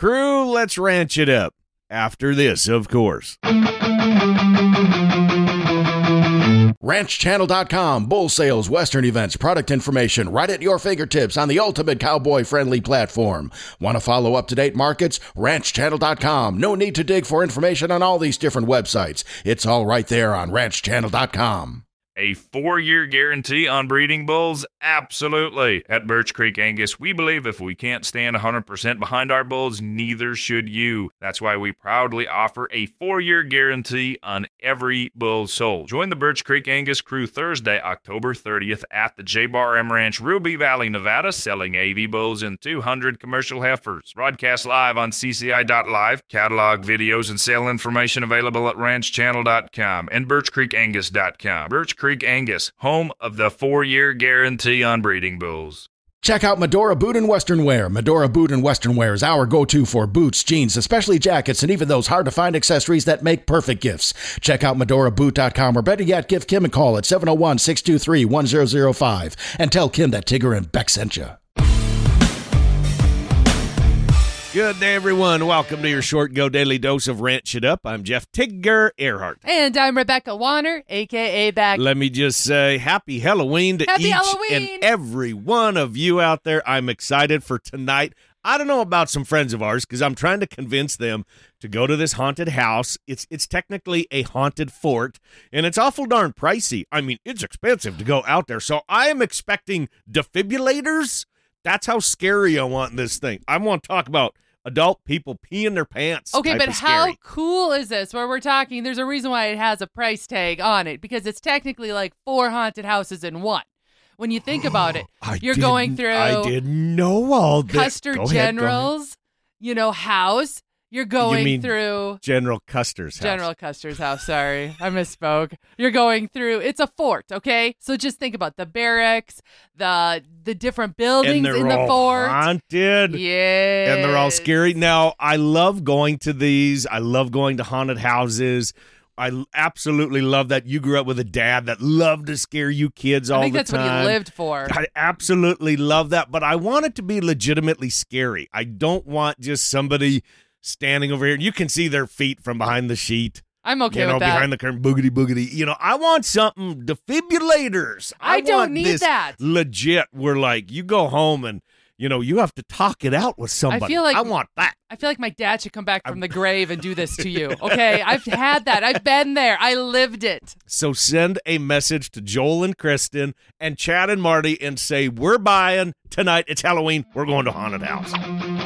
Crew, let's ranch it up. After this, of course. RanchChannel.com, bull sales, western events, product information right at your fingertips on the ultimate cowboy-friendly platform. Want to follow up-to-date markets? RanchChannel.com. No need to dig for information on all these different websites. It's all right there on RanchChannel.com. A 4-year guarantee on breeding bulls? Absolutely. At Birch Creek Angus, we believe if we can't stand 100% behind our bulls, neither should you. That's why we proudly offer a 4-year guarantee on every bull sold. Join the Birch Creek Angus crew Thursday, October 30th at the J-Bar M Ranch, Ruby Valley, Nevada, selling AV bulls and 200 commercial heifers. Broadcast live on CCI.live. Catalog videos and sale information available at RanchChannel.com and BirchCreekAngus.com. Birch Creek Angus, home of the 4-year guarantee on breeding bulls. Check out Medora Boot and Western Wear. Medora Boot and Western Wear is our go-to for boots, jeans, especially jackets, and even those hard-to-find accessories that make perfect gifts. Check out MedoraBoot.com, or better yet, give Kim a call at 701-623-1005 and tell Kim that Tigger and Beck sent you. Good day, everyone. Welcome to your short go daily dose of Ranch It Up. I'm Jeff Tigger Earhart. And I'm Rebecca Warner, a.k.a. Beck. Let me just say happy Halloween to each and every one of you out there. I'm excited for tonight. I don't know about some friends of ours because I'm trying to convince them to go to this haunted house. It's technically a haunted fort, and it's awful darn pricey. I mean, it's expensive to go out there. So I am expecting defibrillators. That's how scary I want this thing. I want to talk about adult people peeing their pants. Okay, but how cool is this? Where we're talking, there's a reason why it has a price tag on it, because it's technically like 4 haunted houses in one. When you think about it, you're going through. I didn't know all this. Custer General's, house. You're going through General Custer's house. General Custer's house, sorry. I misspoke. You're going through, it's a fort, okay? So just think about the barracks, the different buildings in the fort. Haunted. Yeah. And they're all scary. Now, I love going to these. I love going to haunted houses. I absolutely love that you grew up with a dad that loved to scare you kids all the time. I think that's what he lived for. I absolutely love that, but I want it to be legitimately scary. I don't want just somebody standing over here. You can see their feet from behind the sheet. I'm okay with that. Behind the curtain, boogity. I want something, defibrillators. I don't need that. Legit, we're like, you go home and, you have to talk it out with somebody. I want that. I feel like my dad should come back from the grave and do this to you. Okay, I've had that. I've been there. I lived it. So send a message to Joel and Kristen and Chad and Marty and say, we're buying tonight. It's Halloween. We're going to haunted house.